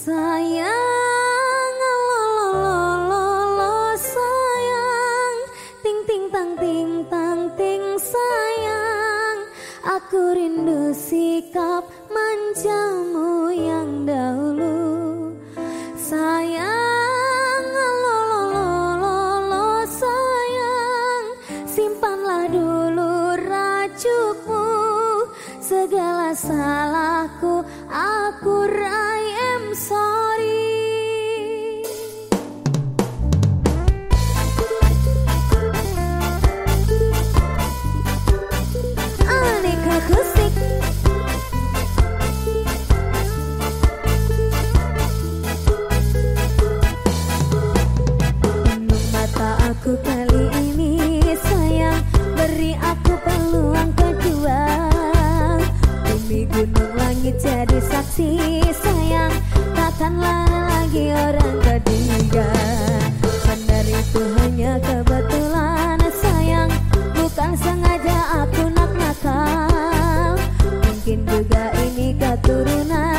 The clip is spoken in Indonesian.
Sayang, lo sayang, ting ting tang ting tang ting sayang, aku rindu sikap manjamu yang dahulu. Sayang, lo sayang, simpanlah dulu racukmu, segala salahku aku I am sorry. Aneka kusik penuh mata aku kali ini sayang, beri aku peluang kedua. Bumi gunung langit jadi saksi sayang, takkanlah lagi orang ketiga. Benar itu hanya kebetulan sayang, bukan sengaja aku nakal. Mungkin juga ini keturunan